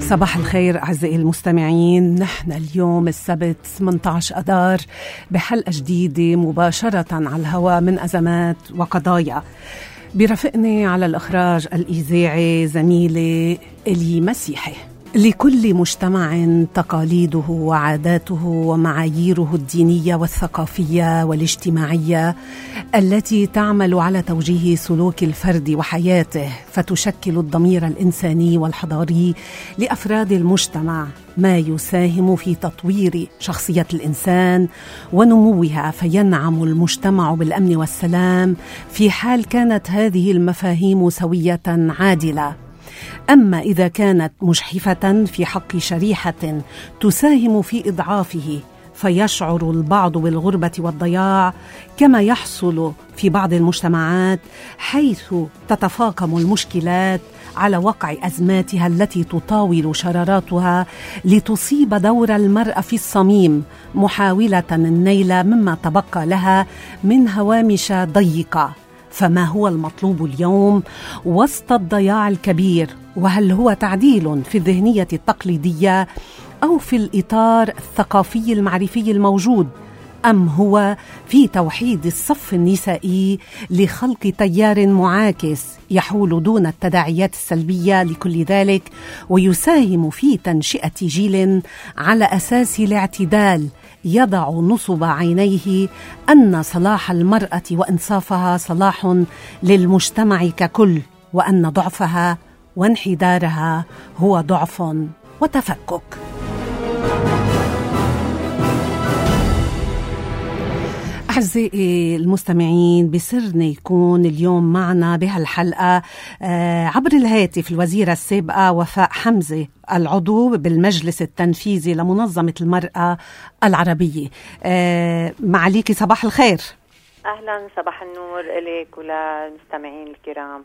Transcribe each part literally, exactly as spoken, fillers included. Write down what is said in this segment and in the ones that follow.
صباح الخير أعزائي المستمعين. نحن اليوم السبت ثمانية عشر أذار بحلقة جديدة مباشرة على الهواء من أزمات وقضايا. برفقني على الإخراج الإذاعي زميلي إلي مسيحي. لكل مجتمع تقاليده وعاداته ومعاييره الدينية والثقافية والاجتماعية التي تعمل على توجيه سلوك الفرد وحياته، فتشكل الضمير الإنساني والحضاري لأفراد المجتمع، ما يساهم في تطوير شخصية الإنسان ونموها، فينعم المجتمع بالأمن والسلام في حال كانت هذه المفاهيم سوية عادلة. أما إذا كانت مجحفة في حق شريحة تساهم في إضعافه، فيشعر البعض بالغربة والضياع، كما يحصل في بعض المجتمعات حيث تتفاقم المشكلات على وقع أزماتها التي تطاول شراراتها لتصيب دور المرأة في الصميم، محاولة النيل مما تبقى لها من هوامش ضيقة. فما هو المطلوب اليوم وسط الضياع الكبير؟ وهل هو تعديل في الذهنية التقليدية أو في الإطار الثقافي المعرفي الموجود، أم هو في توحيد الصف النسائي لخلق تيار معاكس يحول دون التداعيات السلبية لكل ذلك، ويساهم في تنشئة جيل على أساس الاعتدال يضع نصب عينيه أن صلاح المرأة وإنصافها صلاح للمجتمع ككل، وأن ضعفها وانحدارها هو ضعف وتفكك. أعزائي المستمعين، بسرنا يكون اليوم معنا بهالحلقة عبر الهاتف الوزيرة السابقة وفاء حمزة، العضو بالمجلس التنفيذي لمنظمة المرأة العربية. معاليكي صباح الخير. أهلا، صباح النور إليك وللمستمعين الكرام.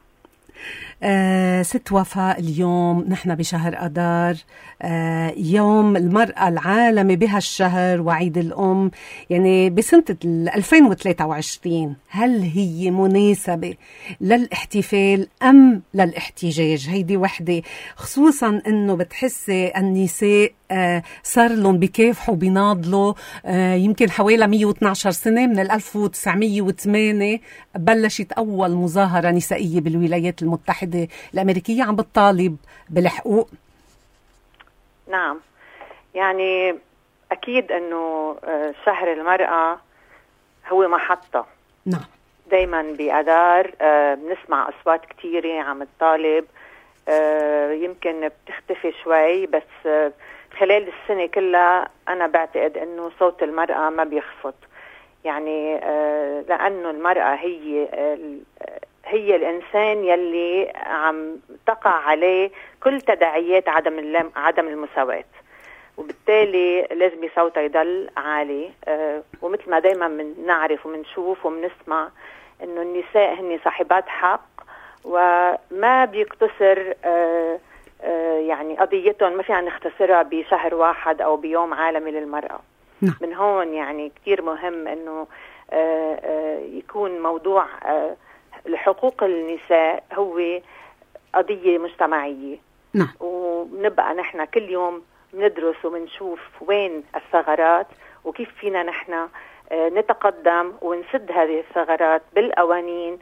آه ست وفاء، اليوم نحن بشهر أذار، آه يوم المرأة العالمي بهالشهر وعيد الأم، يعني بسنة ألفين وثلاثة وعشرين. هل هي مناسبة للاحتفال أم للاحتجاج؟ هيدي وحدة، خصوصا أنه بتحسي النساء آه صار لهم بكافحوا بيناضلوا، آه يمكن حوالي مية واثناشر سنة من ألف وتسعمية وثمانية بلشت أول مظاهرة نسائية بالولايات المتحدة الأمريكية عم بتطالب بالحقوق. نعم، يعني أكيد أنه شهر المرأة هو محطة. نعم، دايما بأذار بنسمع أصوات كتيرة عم تطالب، يمكن بتختفي شوي، بس خلال السنة كلها أنا بعتقد أنه صوت المرأة ما بيخفت، يعني لأنه المرأة هي هي الإنسان يلي عم تقع عليه كل تداعيات عدم عدم المساواة، وبالتالي لازم صوتها يضل عالي. أه ومثل ما دايما بنعرف وبنشوف وبنسمع إنه النساء هن صاحبات حق، وما بيقتصر أه أه يعني قضيتهم ما فينا نختصرها بشهر واحد أو بيوم عالمي للمرأة. نعم. من هون يعني كتير مهم إنه أه أه يكون موضوع أه الحقوق النساء هو قضية مجتمعية. نعم. ونبقى نحن كل يوم ندرس ومنشوف وين الثغرات وكيف فينا نحن نتقدم ونسد هذه الثغرات بالقوانين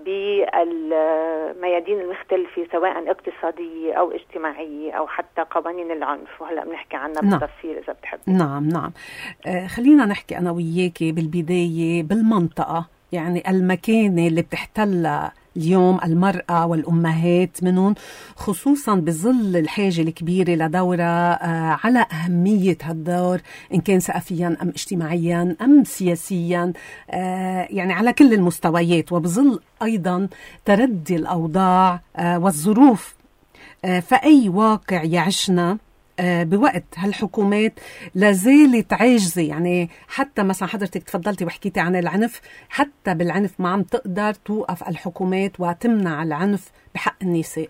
بالميادين المختلفة، سواء اقتصادية أو اجتماعية أو حتى قوانين العنف، وهلأ بنحكي عنها نعم. بالتفصيل إذا بتحب. نعم نعم. آه خلينا نحكي أنا وياكي بالبداية بالمنطقة، يعني المكانة اللي بتحتلها اليوم المرأة والأمهات منهم، خصوصا بظل الحاجة الكبيرة لدورة على أهمية هالدور، إن كان ثقافيا أم اجتماعيا أم سياسيا، يعني على كل المستويات، وبظل أيضا تردي الأوضاع والظروف. فأي واقع يعيشنا بوقت هالحكومات لازالت عاجزة، يعني حتى مثلا حضرتك تفضلتي وحكيتي عن العنف، حتى بالعنف ما عم تقدر توقف الحكومات وتمنع العنف بحق النساء.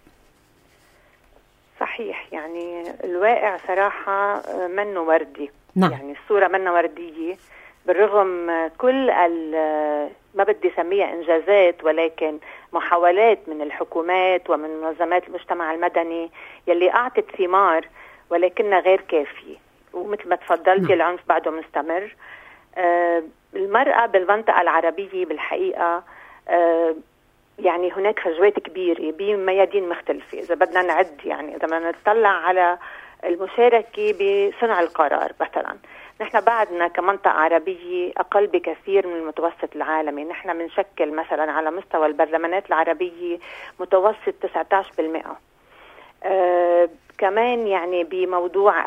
صحيح، يعني الواقع صراحة منه وردي. نعم. يعني الصورة منه وردية، بالرغم كل ما بدي سميها إنجازات، ولكن محاولات من الحكومات ومن منظمات المجتمع المدني يلي أعطت ثمار، ولكنها غير كافية. ومثل ما تفضلتي العنف بعده مستمر. آه المرأة بالمنطقة العربية بالحقيقة آه يعني هناك فجوات كبيرة بميادين مختلفة. إذا بدنا نعد، يعني إذا بدنا نطلع على المشاركة بصنع القرار مثلا، نحن بعدنا كمنطقة عربية أقل بكثير من المتوسط العالمي. نحن بنشكل مثلا على مستوى البرلمانات العربية متوسط تسعة عشر بالمئة. آه كمان يعني بموضوع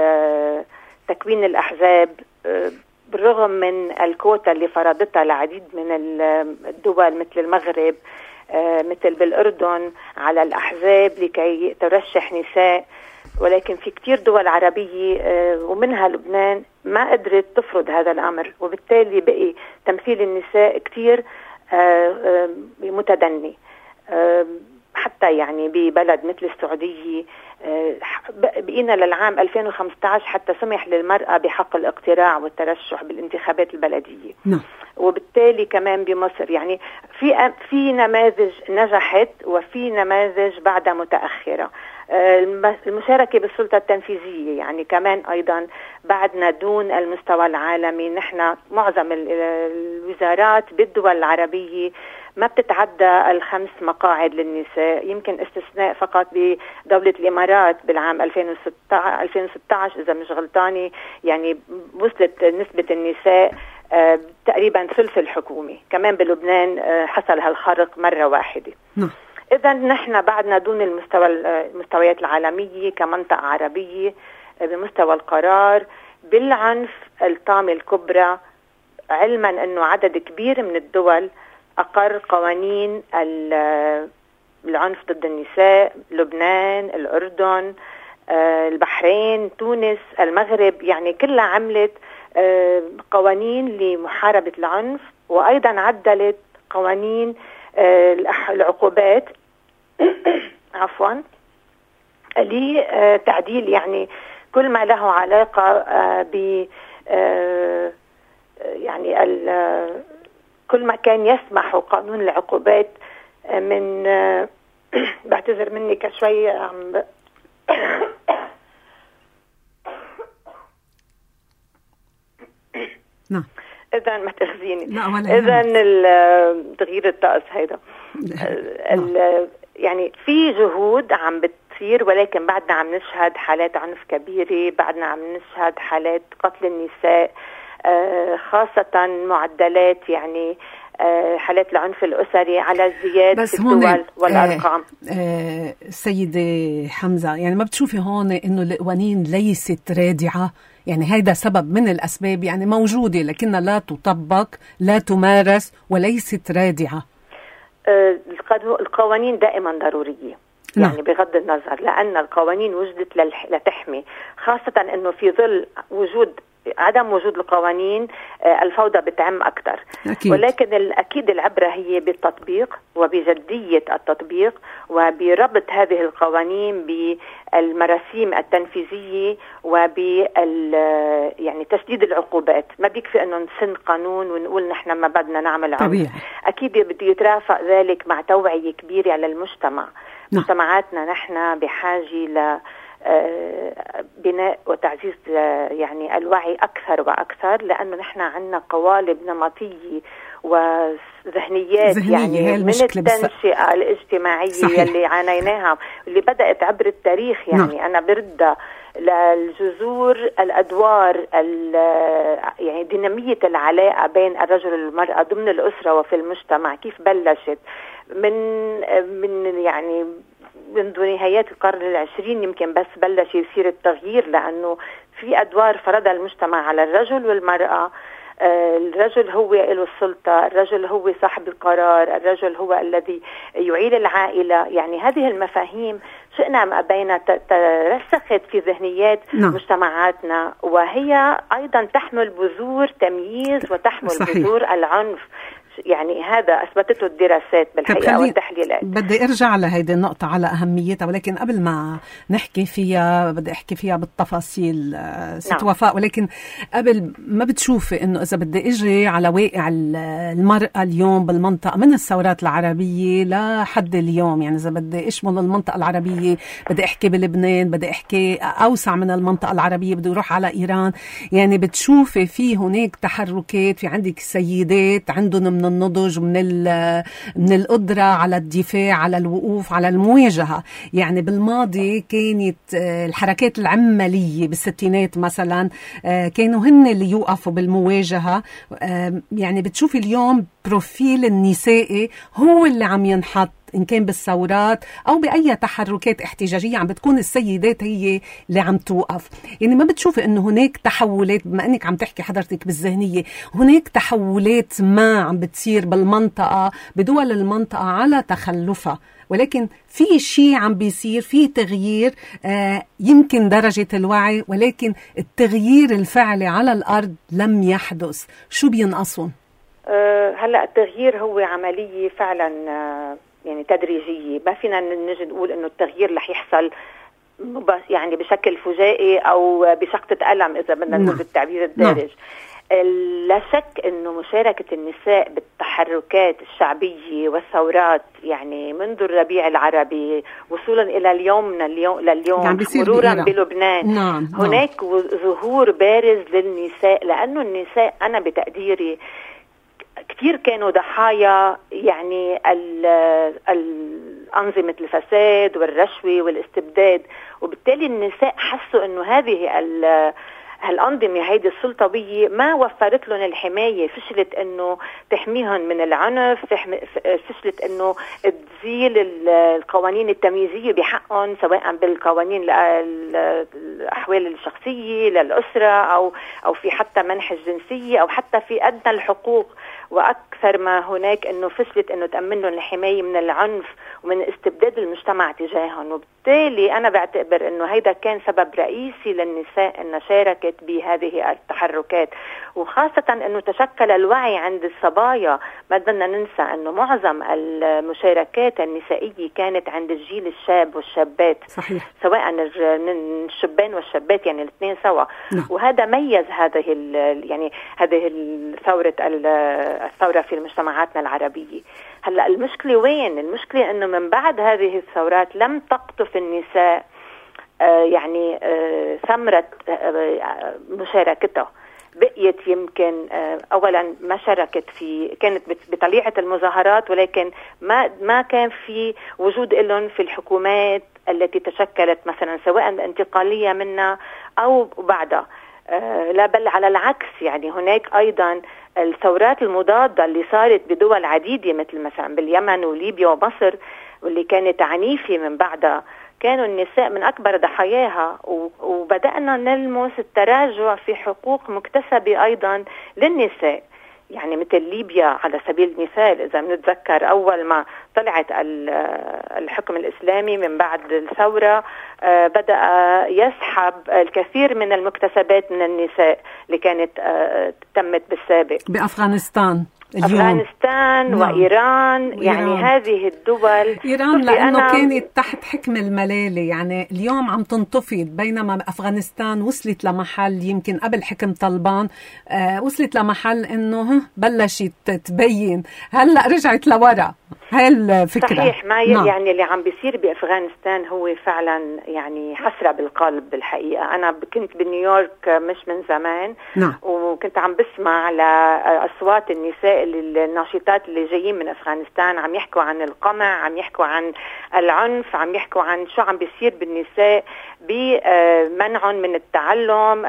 تكوين الأحزاب، آه بالرغم من الكوتا اللي فرضتها العديد من الدول مثل المغرب، آه مثل بالأردن على الأحزاب لكي ترشح نساء، ولكن في كتير دول عربية آه ومنها لبنان ما قدرت تفرض هذا الأمر، وبالتالي بقي تمثيل النساء كتير آه آه متدني. آه حتى يعني ببلد مثل السعودية بقينا للعام ألفين وخمسة عشر حتى سمح للمرأة بحق الاقتراع والترشح بالانتخابات البلدية. نعم. وبالتالي كمان بمصر يعني في في نماذج نجحت وفي نماذج بعدها متأخرة. المشاركة بالسلطة التنفيذية يعني كمان أيضا بعدنا دون المستوى العالمي. نحن معظم الوزارات بالدول العربية ما بتتعدى الخمس مقاعد للنساء، يمكن استثناء فقط بدولة الإمارات بالعام ألفين وستة عشر إذا مش غلطاني، يعني وصلت نسبة النساء آه تقريبا ثلث الحكومة. كمان بلبنان آه حصل هالخرق مرة واحدة. إذا نحن بعدنا دون المستوى المستويات العالمية كمنطقة عربية بمستوى القرار بالعنف الطامة الكبرى، علما أنه عدد كبير من الدول أقر قوانين العنف ضد النساء. لبنان، الأردن، البحرين، تونس، المغرب، يعني كلها عملت قوانين لمحاربة العنف، وأيضا عدلت قوانين العقوبات عفوا لتعديل يعني كل ما له علاقة ب يعني كل ما كان يسمح قانون العقوبات من بعتذر منك شوي عم نعم. إذا ما تخزيني. إذا تغيير الطقس هيدا يعني في جهود عم بتصير، ولكن بعدنا عم نشهد حالات عنف كبيرة، بعدنا عم نشهد حالات قتل النساء، خاصة معدلات يعني حالات العنف الأسري على زيادة في الدول والأرقام. آه سيدة حمزة، يعني ما بتشوفي هون إنه القوانين ليست رادعة؟ يعني هيدا سبب من الأسباب، يعني موجودة لكنها لا تطبق، لا تمارس، وليست رادعة. آه القوانين دائما ضرورية. يعني نعم. بغض النظر، لأن القوانين وجدت لتحمي، خاصة أنه في ظل وجود عدم وجود القوانين الفوضى بتعم أكثر. ولكن الأكيد العبرة هي بالتطبيق وبجدية التطبيق وبربط هذه القوانين بالمراسيم التنفيذية وبال يعني تشديد العقوبات. ما بيكفي أنه نسن قانون ونقول نحن ما بدنا نعمل عنف. أكيد بده يترافق ذلك مع توعية كبيرة على المجتمع. نعم. مجتمعاتنا نحن بحاجة ل بناء وتعزيز يعني الوعي أكثر وأكثر، لأنه نحن عندنا قوالب نمطية وذهنيات يعني من التنشئة الاجتماعية صحيح. اللي عانيناها اللي بدأت عبر التاريخ. يعني نعم. أنا برد للجذور الأدوار يعني دينامية العلاقة بين الرجل والمرأة ضمن الأسرة وفي المجتمع، كيف بلشت من من يعني منذ نهايات القرن العشرين يمكن بس بلش يصير التغيير، لأنه في أدوار فرضها المجتمع على الرجل والمرأة. الرجل هو له السلطة، الرجل هو صاحب القرار، الرجل هو الذي يعيل العائلة. يعني هذه المفاهيم شئنا ما أبينا ترسخت في ذهنيات نعم. مجتمعاتنا، وهي أيضا تحمل بذور تمييز وتحمل صحيح. بذور العنف. يعني هذا أثبتته الدراسات بالحقيقة والتحليلات. بدي أرجع لهيدي النقطة على أهميتها، ولكن قبل ما نحكي فيها بدي أحكي فيها بالتفاصيل ست نعم. وفاء. ولكن قبل ما بتشوفي إنه إذا بدي أجي على واقع المرأة اليوم بالمنطقة من الثورات العربية لحد اليوم، يعني إذا بدي أشمل المنطقة العربية، بدي أحكي بلبنان، بدي أحكي أوسع من المنطقة العربية، بدي أروح على إيران، يعني بتشوفي في هناك تحركات، في عندك سيدات عندهم من النضج ومن من القدرة على الدفاع، على الوقوف، على المواجهة. يعني بالماضي كانت الحركات العمالية بالستينات مثلا كانوا هن اللي يوقفوا بالمواجهة. يعني بتشوفي اليوم بروفيل النسائي هو اللي عم ينحط، إن كان بالثورات أو بأي تحركات احتجاجية عم بتكون السيدات هي اللي عم توقف. يعني ما بتشوفي إنه هناك تحولات، بما أنك عم تحكي حضرتك بالذهنية، هناك تحولات ما عم بتصير بالمنطقة، بدول المنطقة على تخلفها، ولكن في شيء عم بيصير، في تغيير، آه يمكن درجة الوعي، ولكن التغيير الفعلي على الأرض لم يحدث. شو بينقصون؟ أه هلأ التغيير هو عملية فعلا أه يعني تدريجية، ما فينا نجي نقول انه التغيير رح يحصل يعني بشكل فجائي او بشقطة قلم اذا بدنا نقول بالتعبير الدارج. لا شك انه مشاركة النساء بالتحركات الشعبية والثورات يعني منذ الربيع العربي وصولا الى اليوم من اليوم لليوم يعني مرورا بلبنان نعم. هناك نعم. ظهور بارز للنساء، لانه النساء انا بتقديري كثير كانوا ضحايا يعني الأنظمة الفساد والرشوة والاستبداد، وبالتالي النساء حسوا انه هذه هالأنظمة هيدي السلطوية ما وفرت لهم الحماية، فشلت انه تحميهم من العنف، فشلت انه تزيل القوانين التمييزية بحقهم، سواء بالقوانين الأحوال الشخصية للأسرة أو أو في حتى منح الجنسية أو حتى في أدنى الحقوق. وأكثر ما هناك أنه فشلت أنه تأمن لهم الحماية من العنف ومن استبداد المجتمع تجاههم. وبالتالي أنا بعتبر أنه هيدا كان سبب رئيسي للنساء أن شاركت بهذه التحركات، وخاصة أنه تشكل الوعي عند الصبايا. ما بدنا ننسى أنه معظم المشاركات النسائية كانت عند الجيل الشاب والشابات صحيح. سواء الشبان والشابات يعني الاثنين سوا نعم. وهذا ميز هذه يعني هذه الثورة الثورة في مجتمعاتنا العربية. هلأ المشكلة وين؟ المشكلة أنه من بعد هذه الثورات لم تقطف النساء آه يعني آه ثمرة آه مشاركتها. بقيت يمكن آه أولا ما شاركت في، كانت بطليعة المظاهرات، ولكن ما ما كان في وجود لهم في الحكومات التي تشكلت مثلا سواء الانتقالية منها أو بعدها. آه لا بل على العكس، يعني هناك أيضا الثورات المضادة اللي صارت بدول عديدة مثل مثلا باليمن وليبيا ومصر واللي كانت عنيفة من بعدها، كانوا النساء من أكبر ضحاياها. وبدأنا نلمس التراجع في حقوق مكتسبة أيضا للنساء، يعني مثل ليبيا على سبيل المثال. إذا بنتذكر أول ما طلعت الحكم الإسلامي من بعد الثورة بدأ يسحب الكثير من المكتسبات من النساء اللي كانت تمت بالسابق. بأفغانستان اليوم. أفغانستان نعم. وإيران، وإيران يعني هذه الدول. إيران لأنه كانت تحت حكم الملالي، يعني اليوم عم تنطفي، بينما أفغانستان وصلت لمحل يمكن قبل حكم طالبان آه وصلت لمحل إنه بلشت تبين، هلأ رجعت لورا. هاي الفكرة صحيح. ما نعم. يعني اللي عم بيصير بأفغانستان هو فعلا يعني حسرة بالقلب بالحقيقة. أنا كنت بنيويورك مش من زمان نعم. وكنت عم بسمع على أصوات النساء الناشطات اللي جايين من أفغانستان، عم يحكوا عن القمع، عم يحكوا عن العنف، عم يحكوا عن شو عم بيصير بالنساء، بمنعهم من التعلم،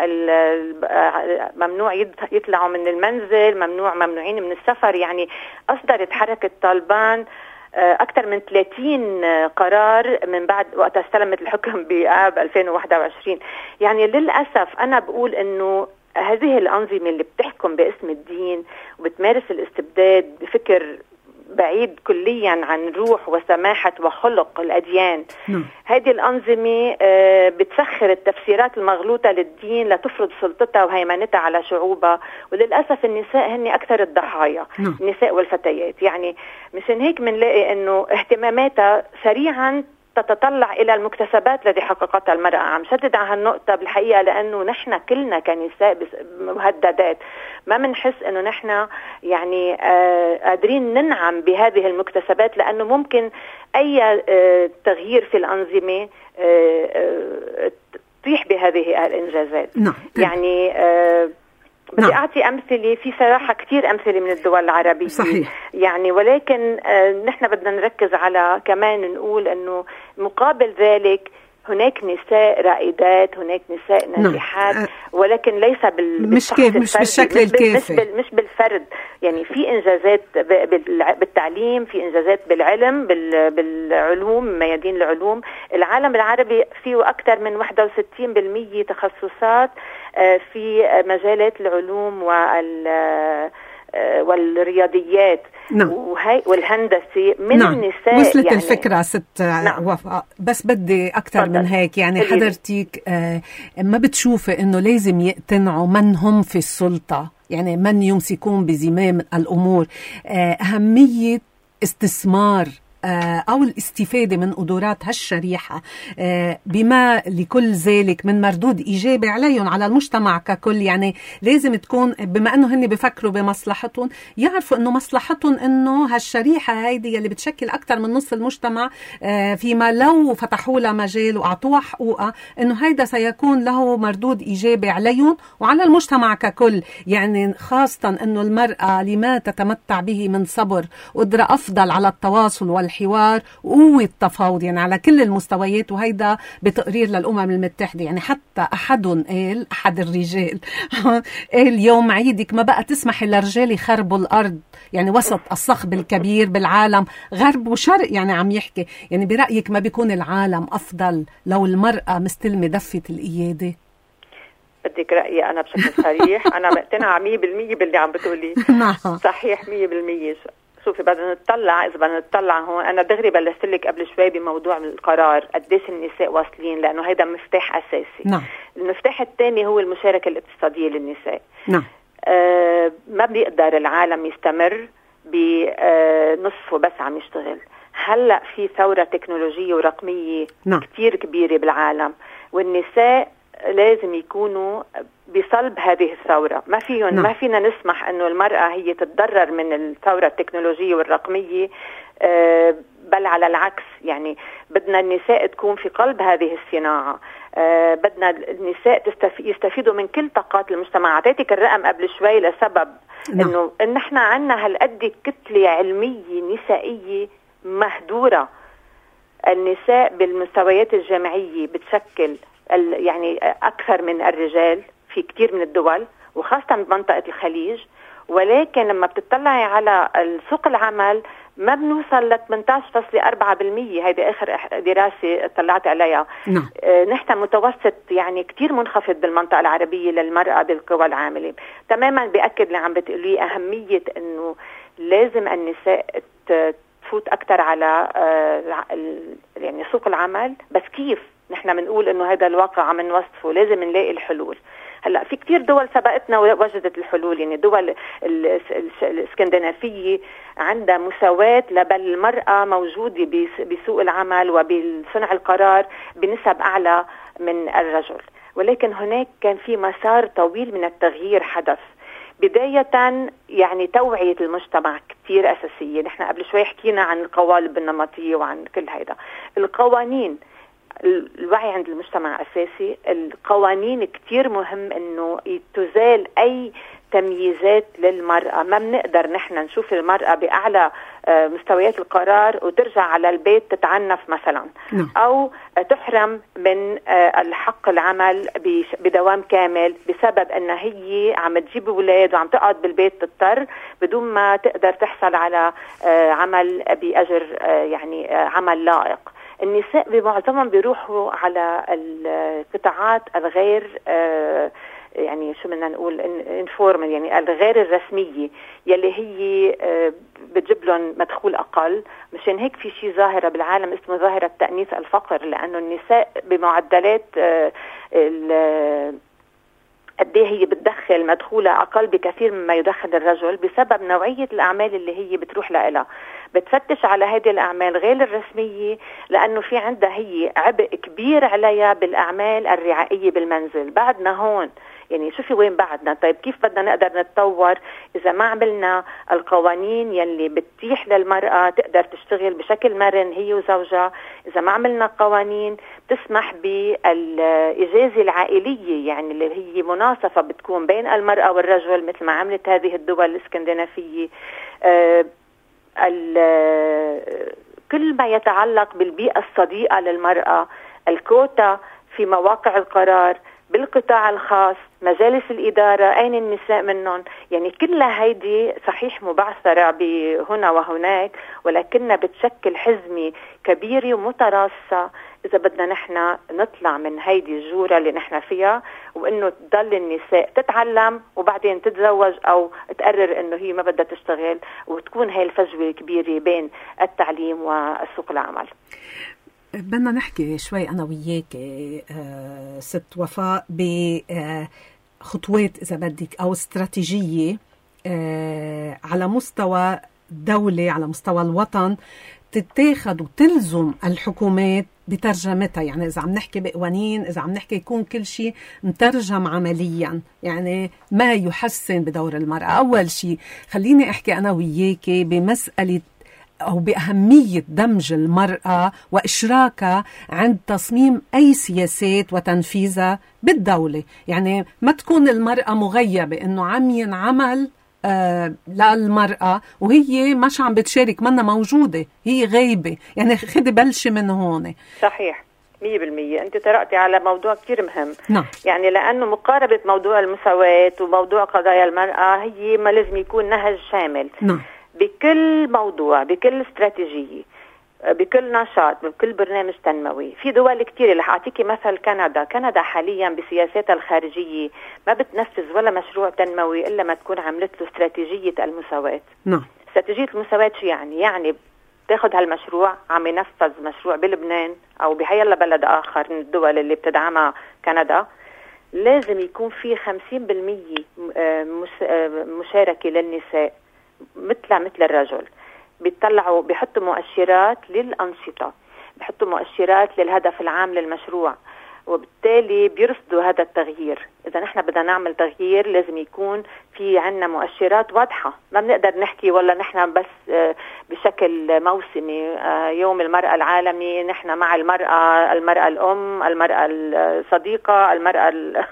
ممنوع يطلعوا من المنزل، ممنوع ممنوعين من السفر. يعني أصدرت حركة طالبان أكثر من ثلاثين قرار من بعد وقت استلمت الحكم بآب ألفين وواحد وعشرين. يعني للأسف أنا بقول إنه هذه الأنظمة اللي بتحكم باسم الدين وبتمارس الاستبداد بفكر بعيد كليا عن روح وسماحة وخلق الأديان. نعم. هذه الأنظمة بتسخر التفسيرات المغلوطة للدين لتفرض سلطتها وهيمنتها على شعوبها، وللأسف النساء هن أكثر الضحايا. نعم. النساء والفتيات، يعني مشان هيك منلاقي أنه اهتماماتها سريعا تتطلع إلى المكتسبات التي حققتها المرأة. عم شدد على هالنقطة بالحقيقة لأنه نحن كلنا كنساء مهددات، ما منحس أنه نحن يعني آه قادرين ننعم بهذه المكتسبات، لأنه ممكن أي آه تغيير في الأنظمة آه آه تطيح بهذه الإنجازات. نعم. يعني آه بدي نعم. أعطي أمثلة في صراحة كتير أمثلة من الدول العربية. صحيح. يعني ولكن آه نحن بدنا نركز على كمان نقول أنه مقابل ذلك هناك نساء رائدات، هناك نساء ناجحات. نعم. ولكن ليس بال مش كيف مش بالشكل الكافي، مش, بال مش بالفرد. يعني في إنجازات بالتعليم، في إنجازات بالعلم، بالعلوم، ميادين العلوم. العالم العربي فيه أكثر من واحد وستين بالمئة تخصصات في مجالات العلوم وال والرياضيات. نعم. وهي والهندسة من نعم. النساء. وصلت يعني الفكرة ست. نعم. وفاء، بس بدي أكتر من هيك. يعني حضرتك آه ما بتشوفي إنه لازم يقتنعوا من هم في السلطة، يعني من يمسكون بزمام الأمور، آه أهمية استثمار أو الاستفادة من قدرات هالشريحة بما لكل ذلك من مردود إيجابي عليهم على المجتمع ككل. يعني لازم تكون بما أنه هن بفكروا بمصلحتهم، يعرفوا أنه مصلحتهم أنه هالشريحة هيدي اللي بتشكل أكثر من نصف المجتمع، فيما لو فتحوا لها مجال وأعطوها حقوقها أنه هيدا سيكون له مردود إيجابي عليهم وعلى المجتمع ككل. يعني خاصة أنه المرأة لما تتمتع به من صبر وقدرة أفضل على التواصل والحوار وقوة التفاوض، يعني على كل المستويات. وهيدا بتقرير للأمم المتحدة. يعني حتى أحدهم قال، أحد الرجال قال يوم عيدك ما بقى تسمح للرجال يخربوا الأرض، يعني وسط الصخب الكبير بالعالم غرب وشرق. يعني عم يحكي، يعني برأيك ما بيكون العالم أفضل لو المرأة مستلمة دفة القيادة؟ بدك رأيي أنا بشكل صريح؟ أنا مقتنعة مية بالمية باللي عم بتقولي. صحيح مية بالمية. شوفي بدنا نطلع، إذا بدنا نطلع هون أنا دغري بلشت لك قبل شوي بموضوع القرار قديش النساء واصلين، لأنه هيدا مفتاح أساسي. نعم. المفتاح الثاني هو المشاركة الاقتصادية للنساء. نعم. آه ما بيقدر العالم يستمر بنصفه بس عم يشتغل. هلأ في ثورة تكنولوجية ورقمية نعم. كتير كبيرة بالعالم، والنساء لازم يكونوا بصلب هذه الثورة. ما فيهم نعم. ما فينا نسمح أنه المرأة هي تتضرر من الثورة التكنولوجية والرقمية، أه بل على العكس. يعني بدنا النساء تكون في قلب هذه الصناعة. أه بدنا النساء يستفيدوا من كل طاقات المجتمع. أعطيتك الرقم قبل شوي لسبب نعم. أنه إن احنا عنا هالقد كتلة علمية نسائية مهدورة. النساء بالمستويات الجامعية بتشكل يعني أكثر من الرجال في كتير من الدول وخاصة بمنطقة الخليج، ولكن لما بتطلعي على سوق العمل ما بنوصل ل ثمانية عشر فاصلة أربعة بالمئة. هيدي آخر دراسة طلعت عليها. نعم. آه نحن متوسط يعني كتير منخفض بالمنطقة العربية للمرأة بالقوى العاملة. تماما بأكد اللي عم بتقولي أهمية أنه لازم النساء تفوت أكتر على آه يعني سوق العمل. بس كيف؟ نحن بنقول انه هذا الواقع عم نوصفه، لازم نلاقي الحلول. هلا في كتير دول سبقتنا ووجدت الحلول. يعني دول الاسكندنافية عندها مساواة لبل المرأة موجودة بسوق العمل وبصنع القرار بنسب أعلى من الرجل، ولكن هناك كان في مسار طويل من التغيير حدث. بداية يعني توعية المجتمع كتير أساسية. نحن قبل شوي حكينا عن القوالب النمطية وعن كل هيدا القوانين. الوعي عند المجتمع أساسي. القوانين كتير مهم أنه تزال أي تمييزات للمرأة. ما بنقدر نحن نشوف المرأة بأعلى مستويات القرار وترجع على البيت تتعنف مثلا أو تحرم من الحق العمل بدوام كامل بسبب أنها هي عم تجيب أولاد وعم تقعد بالبيت تضطر بدون ما تقدر تحصل على عمل بأجر يعني عمل لائق. النساء بمعظمهم بيروحوا على القطاعات الغير يعني شو بدنا نقول انفورمال، يعني الغير الرسمية يلي هي بتجيب لهم مدخول أقل. مشان هيك في شيء ظاهرة بالعالم اسمه ظاهرة تأنيث الفقر، لأنه النساء بمعدلات قد ايه هي بتدخل مدخولها أقل بكثير مما يدخل الرجل بسبب نوعية الأعمال اللي هي بتروح لها. بتفتش على هذه الأعمال غير الرسمية لأنه في عندها هي عبء كبير عليها بالأعمال الرعائية بالمنزل. بعدنا هون يعني شوفي وين بعدنا. طيب كيف بدنا نقدر نتطور إذا ما عملنا القوانين يلي بتتيح للمرأة تقدر تشتغل بشكل مرن هي وزوجها؟ إذا ما عملنا قوانين تسمح بالإجازة العائلية يعني اللي هي مناصفة بتكون بين المرأة والرجل مثل ما عملت هذه الدول الاسكندنافية، أه كل ما يتعلق بالبيئة الصديقة للمرأة، الكوتا في مواقع القرار بالقطاع الخاص، مجالس الإدارة أين النساء منهم، يعني كلها هيدي صحيح مبعثرة بهنا وهناك ولكنها بتشكل حزمة كبيرة ومتراصة إذا بدنا نحن نطلع من هيدي الجورة اللي نحن فيها، وإنه تضل النساء تتعلم وبعدين تتزوج أو تقرر إنه هي ما بدها تشتغل، وتكون هاي الفجوة الكبيرة بين التعليم وسوق العمل. بدنا نحكي شوي أنا وياك آه ست وفاء بخطوات إذا بدك أو استراتيجية آه على مستوى دولة على مستوى الوطن تتاخد وتلزم الحكومات بترجمتها. يعني إذا عم نحكي بقوانين، إذا عم نحكي يكون كل شيء مترجم عمليا، يعني ما يحسن بدور المرأة. أول شيء خليني أحكي أنا وياك بمسألة أو بأهمية دمج المرأة وإشراكها عند تصميم أي سياسات وتنفيذها بالدولة. يعني ما تكون المرأة مغيبة إنه عم ينعمل آه للمرأة وهي مش عم بتشارك، منا موجودة، هي غايبة. يعني خدي بلشي من هون. صحيح مية بالمية. أنت طرقتي على موضوع كتير مهم. نعم. يعني لأنه مقاربة موضوع المساواة وموضوع قضايا المرأة هي ما لازم يكون نهج شامل. نعم. بكل موضوع، بكل استراتيجية، بكل نشاط، بكل برنامج تنموي. في دول كتير، رح أعطيكي مثل كندا. كندا حاليا بسياساتها الخارجية ما بتنفذ ولا مشروع تنموي إلا ما تكون عملت له استراتيجية المساواة. نعم. استراتيجية المساواة شو يعني؟ يعني تاخد هالمشروع عم ينفذ مشروع بلبنان أو بحيلا بلد آخر من الدول اللي بتدعمها كندا، لازم يكون في خمسين بالمية مشاركة للنساء مثل مثل الرجل. بيطلعوا بيحطوا مؤشرات للأنشطة، بيحطوا مؤشرات للهدف العام للمشروع، وبالتالي بيرصدوا هذا التغيير. إذا نحن بدنا نعمل تغيير لازم يكون في عنا مؤشرات واضحة. ما بنقدر نحكي والله نحن بس بشكل موسمي يوم المرأة العالمي نحن مع المرأة، المرأة الأم، المرأة الصديقة، المرأة ال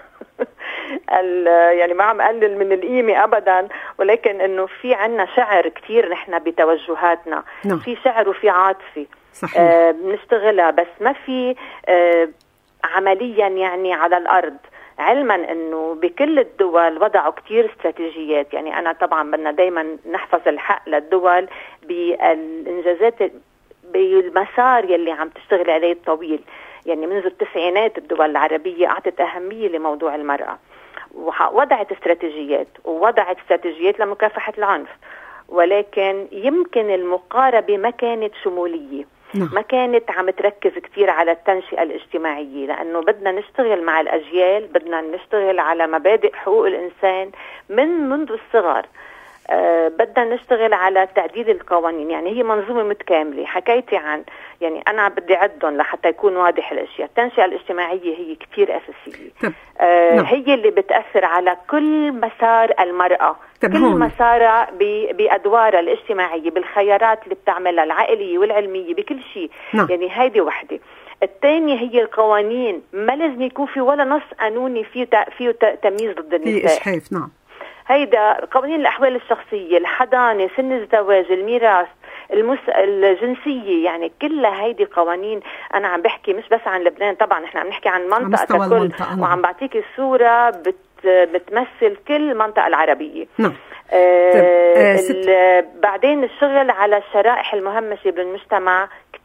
يعني ما عم قلل من القيمة أبدا، ولكن إنه في عنا شعر كتير نحن بتوجهاتنا. no. في شعر وفي عاطفة آه بنشتغلها، بس ما في آه عمليا يعني على الأرض. علما أنه بكل الدول وضعوا كتير استراتيجيات. يعني أنا طبعا بدنا دايما نحفظ الحق للدول بالإنجازات بالمسار يلي عم تشتغل عليه الطويل. يعني منذ التسعينات الدول العربية أعطت أهمية لموضوع المرأة، ووضعت استراتيجيات ووضعت استراتيجيات لمكافحة العنف، ولكن يمكن المقاربة ما كانت شمولية. ما كانت عم تركز كتير على التنشئة الاجتماعية، لأنه بدنا نشتغل مع الأجيال، بدنا نشتغل على مبادئ حقوق الإنسان من منذ الصغر. أه بدنا نشتغل على تعديل القوانين. يعني هي منظومة متكاملة. حكيتي عن يعني أنا بدي عدهم لحتى يكون واضح الأشياء. التنشئة الاجتماعية هي كتير أساسية. أه نعم. هي اللي بتأثر على كل مسار المرأة، كل مسارها بأدوارها الاجتماعية، بالخيارات اللي بتعملها العائلية والعلمية، بكل شيء. نعم. يعني هيدي وحدة. الثانية هي القوانين. ما لازم يكون في ولا نص قانوني فيه فيه تمييز ضد النساء. في إسحاف. نعم. هيدا قوانين الأحوال الشخصية، الحضانة، سن الزواج، الميراث، المس... الجنسية. يعني كلها هيدي قوانين. أنا عم بحكي مش بس عن لبنان، طبعا إحنا عم نحكي عن منطقة كل، وعم بعطيك الصورة بت... بتمثل كل المنطقة العربية. نعم. آه ال... بعدين الشغل على الشرائح المهمشة بالمجتمع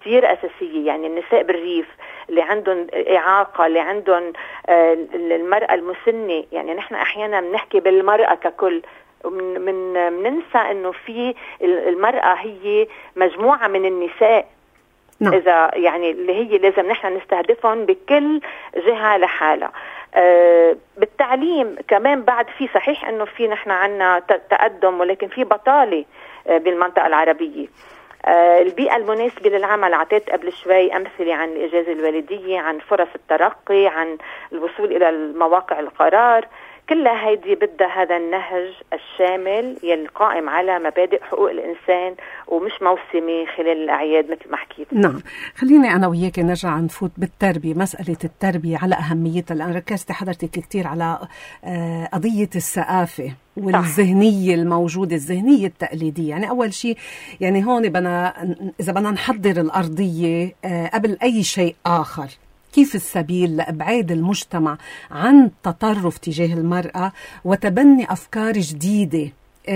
كتير أساسية. يعني النساء بالريف اللي عندهم إعاقة، اللي عندهم المرأة المسنة، يعني نحن أحيانا بنحكي بالمرأة ككل، من من مننسى إنه في المرأة هي مجموعة من النساء. نعم. إذا يعني اللي هي لازم نحن نستهدفهم بكل جهة لحالها. آه بالتعليم كمان بعد في صحيح إنه في نحن عنا تقدم، ولكن في بطالة آه بالمنطقة العربية. آه البيئة المناسبة للعمل، عطيت قبل شوي أمثلة عن الإجازة الوالدية، عن فرص الترقي، عن الوصول إلى مواقع القرار. كلها هيدي بدها هذا النهج الشامل يلي قائم على مبادئ حقوق الإنسان ومش موسمي خلال الأعياد مثل ما حكيت. نعم، خليني أنا وياك نرجع نفوت بالتربية، مسألة التربية على أهميتها، لأن ركزت حضرتك كتير على قضية الثقافة والذهنية الموجودة، الذهنية التقليدية. يعني أول شيء يعني هون بنا إذا بدنا نحضر الأرضية قبل أي شيء آخر، كيف السبيل لإبعاد المجتمع عن تطرف تجاه المرأة وتبني أفكار جديدة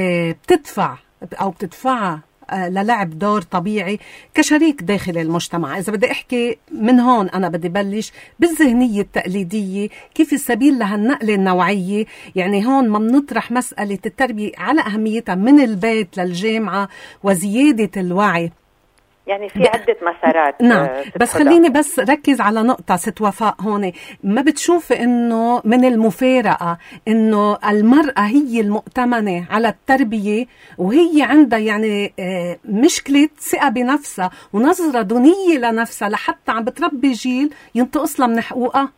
بتدفع أو بتدفع للعب دور طبيعي كشريك داخل المجتمع. إذا بدي أحكي من هون أنا بدي بلش بالذهنية التقليدية، كيف السبيل لهالنقلة النوعية. يعني هون ما بنطرح مسألة التربية على أهميتها من البيت للجامعة وزيادة الوعي. يعني في عدة مسارات. نعم، بس خليني بس ركز على نقطة ست وفاء هون. ما بتشوف إنه من المفارقة إنه المرأة هي المؤتمنة على التربية، وهي عندها يعني مشكلة ثقة بنفسها ونظرة دونية لنفسها لحتى عم بتربي جيل ينتقص لها من حقوقها؟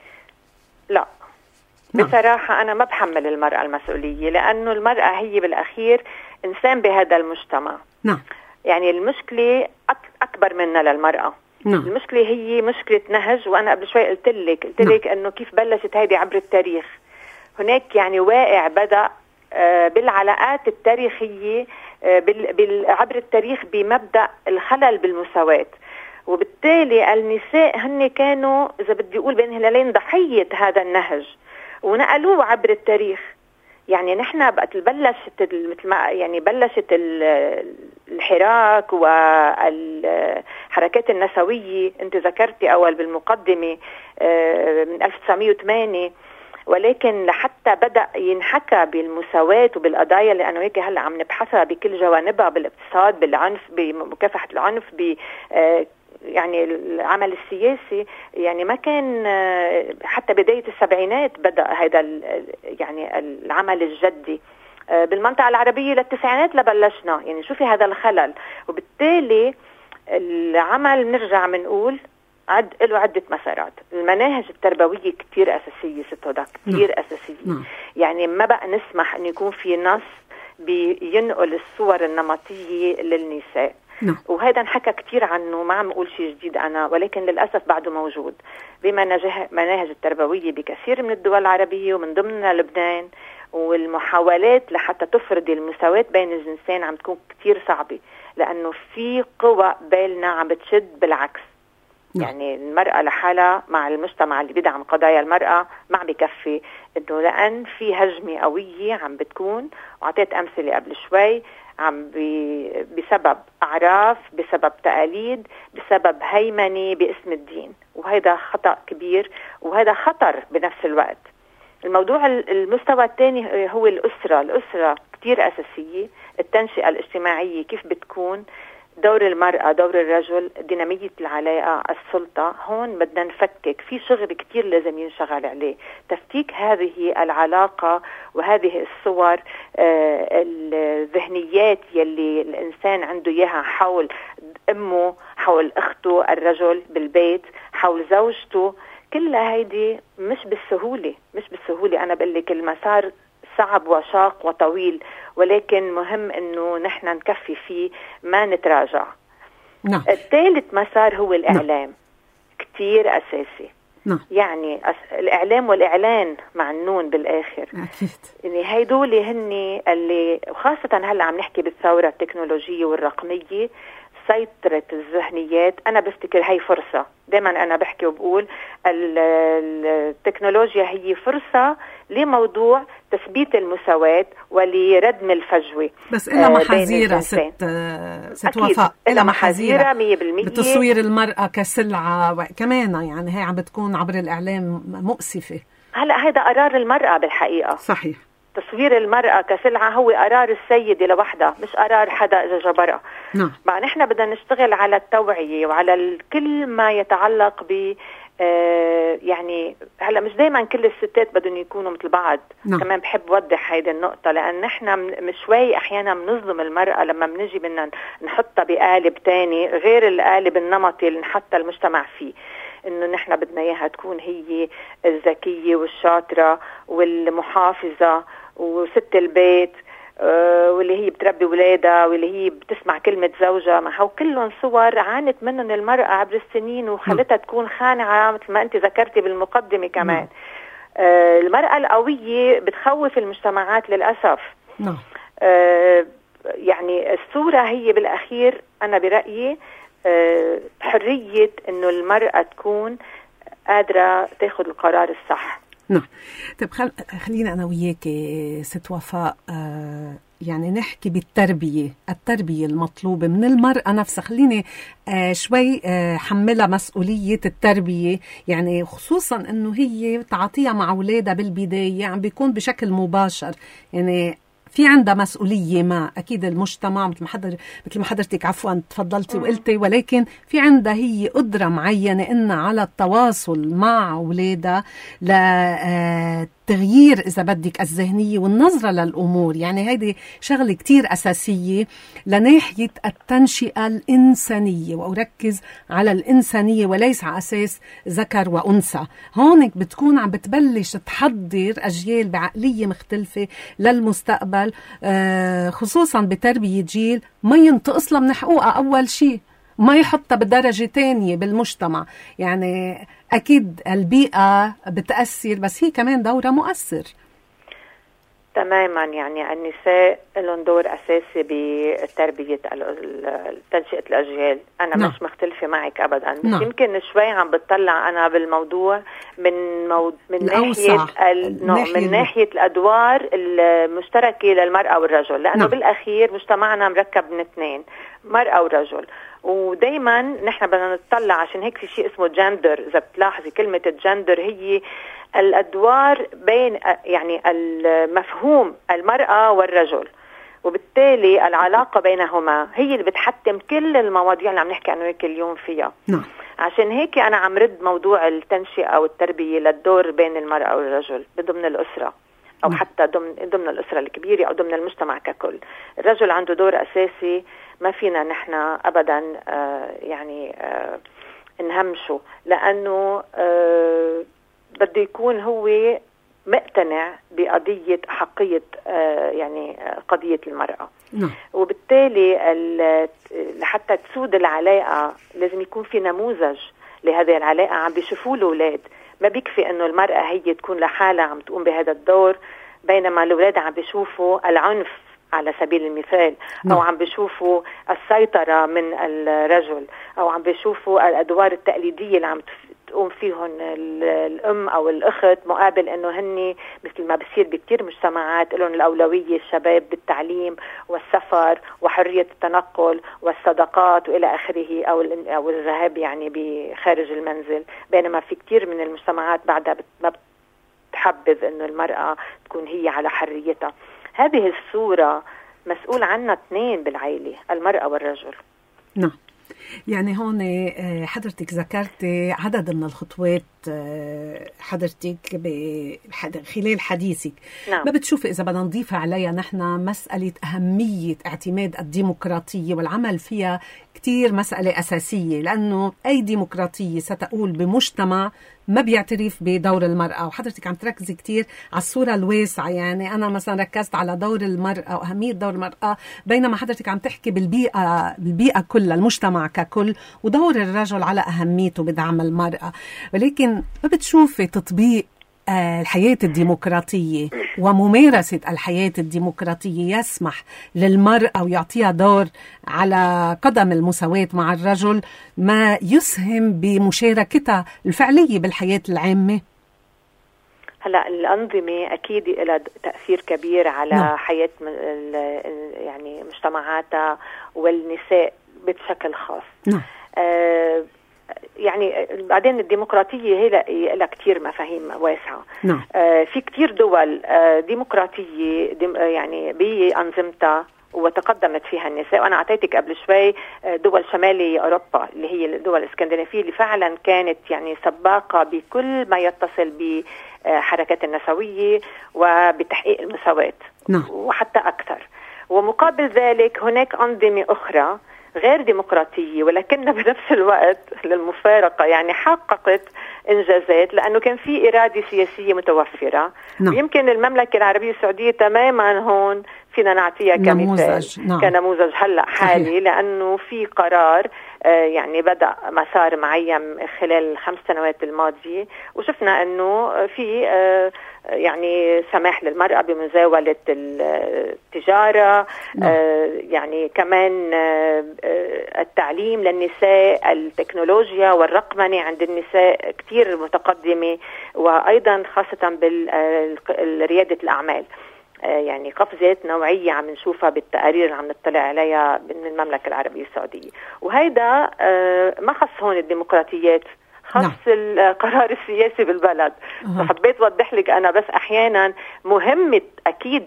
لا، نعم. بصراحة أنا ما بحمل المرأة المسؤولية، لأنه المرأة هي بالأخير إنسان بهذا المجتمع. نعم. يعني المشكلة أكبر منا للمرأة. نعم. المشكلة هي مشكلة نهج، وأنا قبل شوي قلت لك قلت لك إنه كيف بلشت هيدي عبر التاريخ. هناك يعني واقع بدأ بالعلاقات التاريخية عبر التاريخ بمبدأ الخلل بالمساواة، وبالتالي النساء هن كانوا إذا بدي أقول بين هلالين ضحية هذا النهج ونقلوه عبر التاريخ. يعني نحن بقت بلشت مثل ما يعني بلشت الحراك والحركات النسوية، انت ذكرتي اول بالمقدمة من ألف وتسعمية وثمانية، ولكن لحتى بدأ ينحكى بالمساواة وبالقضايا اللي أنا هيك هلا عم نبحثها بكل جوانبها، بالاقتصاد، بالعنف، بمكافحة العنف، ب يعني العمل السياسي. يعني ما كان حتى بداية السبعينات بدأ هذا يعني العمل الجدي. بالمنطقة العربية للتسعينات لبلشنا، يعني شوفي هذا الخلل. وبالتالي العمل بنرجع منقول عد له عدة مسارات. المناهج التربوية كتير أساسية ست هدى، كتير نعم. أساسية. نعم. يعني ما بقى نسمح أن يكون في نص بينقل الصور النمطية للنساء. نعم. وهذا انحكى كتير عنه، ما عم اقول شيء جديد انا، ولكن للاسف بعده موجود بمناهج التربويه بكثير من الدول العربيه ومن ضمنها لبنان. والمحاولات لحتى تفرض المساواة بين الجنسين عم تكون كتير صعبه، لانه في قوى بالنا عم بتشد بالعكس. نعم. يعني المرأة لحالها مع المجتمع اللي بيدعم قضايا المرأة ما عم بكفي، انه لان في هجمه قويه عم بتكون. وعطيت امثله قبل شوي عم بسبب أعراف، بسبب تقاليد، بسبب هيمنة باسم الدين، وهذا خطأ كبير وهذا خطر بنفس الوقت. الموضوع المستوى الثاني هو الأسرة. الأسرة كتير أساسية، التنشئة الاجتماعية كيف بتكون، دور المرأة، دور الرجل، دينامية العلاقة، السلطة. هون بدنا نفكك في شغل كتير لازم ينشغل عليه، تفكيك هذه العلاقة وهذه الصور آه الذهنيات يلي الإنسان عنده إياها حول أمه، حول أخته الرجل بالبيت، حول زوجته. كلها هيدي مش بالسهولة، مش بالسهولة. أنا بقول لك المسار صعب وشاق وطويل، ولكن مهم انه نحن نكفي فيه، ما نتراجع. نعم. الثالث مسار هو الإعلام. نعم. كتير أساسي. نعم. يعني الإعلام والإعلان مع النون بالآخر. أكيد. يعني هيدول هني اللي خاصة هلأ عم نحكي بالثورة التكنولوجية والرقمية، سيطرة الذهنيات. أنا بفتكر هاي فرصة، دايما أنا بحكي وبقول التكنولوجيا هي فرصة لموضوع تثبيت المساواة ولردم الفجوة. بس إلا محاذيرها ست ست وفاء، إلا محاذيرها مية بالمية بتصوير المرأة كسلعة كمان، يعني هي عم بتكون عبر الإعلام مؤسفة. هلأ هذا قرار المرأة بالحقيقة. صحيح، تصوير المرأة كسلعة هو قرار السيدة لوحدها، مش قرار حدا إذا جبرها. نعم. مع نحن بدنا نشتغل على التوعية وعلى كل ما يتعلق ب آه يعني هلا مش دايما كل الستات بدهم يكونوا مثل بعض. نعم. كمان بحب وضح هيدي النقطة، لأن نحن شوي أحيانا بنظلم المرأة لما بنجي بدنا نحطها بقالب تاني غير القالب النمطي اللي نحط المجتمع فيه، إنه نحن بدنا إياها تكون هي الذكية والشاطرة والمحافظة وست البيت، أه واللي هي بتربي ولادها واللي هي بتسمع كلمة زوجها. ما هو كلهم صور عانت منهم المرأة عبر السنين وخلتها تكون خانعة مثل ما أنت ذكرتي بالمقدمة كمان. أه المرأة القوية بتخوف المجتمعات للأسف. نعم. أه يعني الصورة هي بالأخير أنا برأيي أه حرية إنه المرأة تكون قادرة تاخد القرار الصح. نعم. طيب خل... خلينا أنا وياك ست وفاء آه يعني نحكي بالتربية، التربية المطلوبة من المرأة نفسها. خليني آه شوي آه حملها مسؤولية التربية، يعني خصوصا أنه هي تعاطيها مع أولادها بالبداية يعني بيكون بشكل مباشر، يعني في عندها مسؤولية ما أكيد المجتمع مثل ما حضر مثل ما حضرتك عفوا تفضلتي وقلتي، ولكن في عندها هي قدرة معينة إنها على التواصل مع أولادها لتغيير إذا بدك الذهنية والنظرة للأمور. يعني هذه شغلة كتير أساسية لناحية التنشئة الإنسانية، وأركز على الإنسانية وليس على أساس ذكر وأنثى. هونك بتكون عم بتبلش تحضر أجيال بعقلية مختلفة للمستقبل، خصوصا بتربية جيل ما ينتقص لها من حقوقها أول شيء، ما يحطها بدرجة تانية بالمجتمع. يعني أكيد البيئة بتأثر، بس هي كمان دورها مؤثر تماما. يعني النساء لهم دور أساسي بتربية تنشئة الأجيال. أنا نعم. مش مختلفة معك أبدا، بس نعم. يمكن شوي عم بتطلع أنا بالموضوع من مو... من ناحية ال... نوع من ناحية الأدوار المشتركة للمرأة والرجل، لأنه نعم. بالأخير مجتمعنا مركب من اثنين، مرأة ورجل، ودايما نحن بدنا نطلع. عشان هيك في شيء اسمه جندر. إذا بتلاحظي كلمة الجندر هي الأدوار بين يعني المفهوم المرأة والرجل، وبالتالي العلاقة بينهما هي اللي بتحتم كل المواضيع اللي عم نحكي عنه هيك اليوم فيها. نعم. عشان هيك أنا عم رد موضوع التنشئة والتربية للدور بين المرأة والرجل ضمن الأسرة، أو نعم. حتى ضمن ضمن الأسرة الكبيرة أو ضمن المجتمع ككل. الرجل عنده دور أساسي ما فينا نحن أبدا آه يعني آه نهمشه، لأنه آه بده يكون هو مقتنع بقضية حقية آه يعني آه قضية المرأة. نعم. وبالتالي لحتى تسود العلاقة لازم يكون في نموذج لهذه العلاقة عم بيشوفوه الأولاد. ما بيكفي أنه المرأة هي تكون لحالها عم تقوم بهذا الدور، بينما الأولاد عم بيشوفوا العنف على سبيل المثال، أو عم بيشوفوا السيطرة من الرجل، أو عم بيشوفوا الأدوار التقليدية اللي عم تقوم فيهم الأم أو الأخت، مقابل أنه هني مثل ما بصير بكتير مجتمعات لهم الأولوية الشباب بالتعليم والسفر وحرية التنقل والصداقات وإلى آخره، أو أو الذهاب يعني بخارج المنزل، بينما في كتير من المجتمعات بعدها ما بتحبذ أنه المرأة تكون هي على حريتها. هذه الصورة مسؤول عنها اثنين بالعائلة، المرأة والرجل. نعم. يعني هون حضرتك ذكرت عدد من الخطوات حضرتك خلال حديثك. نعم. ما بتشوفي إذا بدنا نضيف عليها نحن مسألة أهمية اعتماد الديمقراطية والعمل فيها كتير مسألة أساسية، لأنه أي ديمقراطية ستقول بمجتمع ما بيعترف بدور المرأة. وحضرتك عم تركزي كتير على الصورة الواسعة، يعني أنا مثلا ركزت على دور المرأة وأهمية دور المرأة، بينما حضرتك عم تحكي بالبيئة بالبيئة كلها، المجتمع ككل، ودور الرجل على أهميته بدعم المرأة. ولكن ما بتشوفي تطبيق الحياة الديمقراطية وممارسة الحياة الديمقراطية يسمح للمرأة ويعطيها دور على قدم المساواة مع الرجل، ما يسهم بمشاركتها الفعلية بالحياة العامة؟ هلا الأنظمة أكيد لها تأثير كبير على نعم. حياة يعني مجتمعاتها والنساء بشكل خاص. نعم. آه يعني بعدين الديمقراطية هي لها كتير مفاهيم واسعة. نعم. آه في كتير دول آه ديمقراطية ديم يعني بأنظمتها وتقدمت فيها النساء، وأنا أعطيتك قبل شوي دول شمالي أوروبا اللي هي الدول الإسكندنافية اللي فعلا كانت يعني سباقة بكل ما يتصل بحركات النسوية وبتحقيق المساواة. نعم. وحتى أكثر. ومقابل ذلك هناك أنظمة أخرى غير ديمقراطية ولكنها بنفس الوقت للمفارقة يعني حققت إنجازات لأنه كان في إرادة سياسية متوفرة. نعم. ويمكن المملكة العربية السعودية تماما هون فينا نعطيها كمثال. نعم. كنموذج هلأ حالي. صحيح. لأنه في قرار آه يعني بدأ مسار معين خلال الخمس سنوات الماضية وشفنا أنه في آه يعني سماح للمرأة بمزاولة التجارة. نعم. آه يعني كمان آه التعليم للنساء، التكنولوجيا والرقمنة عند النساء كتير متقدمة، وأيضا خاصة بريادة الأعمال. يعني قفزات نوعية عم نشوفها بالتقارير اللي عم نطلع عليها من المملكة العربية السعودية. وهيدا ما خص هون الديمقراطيات، خص نعم. القرار السياسي بالبلد. أه. فحبيت أوضح لك أنا بس أحيانا مهمة أكيد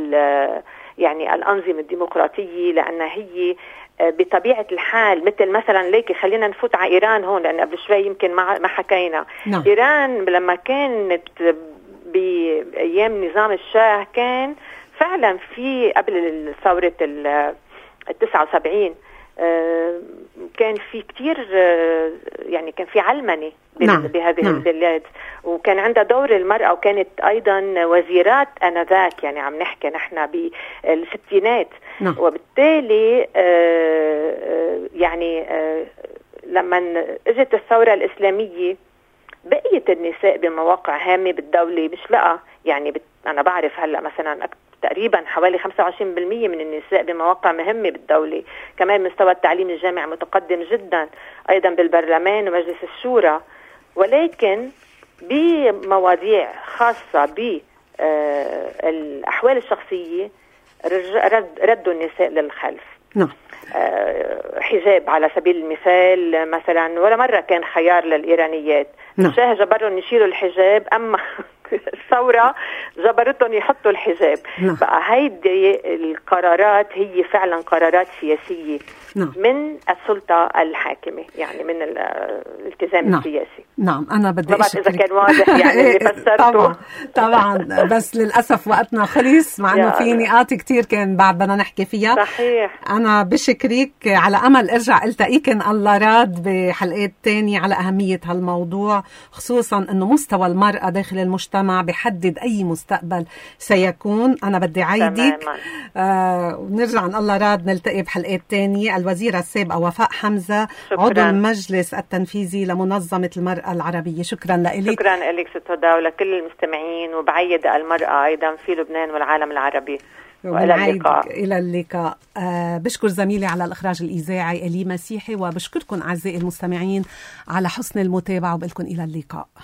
يعني الأنظمة الديمقراطية لأنها هي بطبيعة الحال مثل مثلا ليكي خلينا نفوت على إيران هون لأن قبل شوي يمكن ما حكينا. نعم. إيران لما كانت بأيام نظام الشاه كان فعلا في قبل ثورة التسعة وسبعين كان في كتير يعني كان في علمنة. نعم. بهذه نعم. البلاد وكان عندها دور المرأة وكانت أيضا وزيرات آنذاك يعني عم نحكي نحن بالستينات. نعم. وبالتالي يعني لما اجت الثورة الإسلامية بقيت النساء بمواقع هامة بالدولة مش لقى يعني بت... أنا بعرف هلأ مثلا تقريبا حوالي خمسة وعشرين بالمية من النساء بمواقع مهمة بالدولة. كمان مستوى التعليم الجامعي متقدم جدا أيضا بالبرلمان ومجلس الشورى، ولكن بمواضيع خاصة بالأحوال الشخصية رد ردوا النساء للخلف. نعم. حجاب على سبيل المثال مثلا ولا مرة كان خيار للإيرانيات. نعم. الشاه جبرهم يشيلوا الحجاب أما الثورة جبرتهم يحطوا الحجاب. نعم. بقى هيدي القرارات هي فعلا قرارات سياسية. نعم. من السلطة الحاكمة يعني من الالتزام. نعم. السياسي. نعم. أنا بدي أشكرك إذا كان واضح يعني اللي فسرته. طبعا طبعا بس للأسف وقتنا خلص مع أنه في نقاط كتير كان بعد بدنا نحكي فيها. صحيح. أنا بشكرك على أمل أرجع التقيكن الله راد بحلقات تانية على أهمية هالموضوع، خصوصا أنه مستوى المرأة داخل المجتمع بحدد أي مستقبل سيكون. أنا بدي عيدك آه ونرجع عن الله راد نلتقي بحلقات تانية. الوزيرة السابقة وفاء حمزة شكرا. عضو المجلس التنفيذي لمنظمة المرأة العربية. شكرا لك. شكرا لك ست هدى ولكل المستمعين وبعيد المرأة أيضا في لبنان والعالم العربي. وإلى اللقاء. إلى اللقاء. آه بشكر زميلي على الإخراج الإذاعي إلي مسيحي وبشكركم أعزائي المستمعين على حسن المتابعة وبقلكم إلى اللقاء.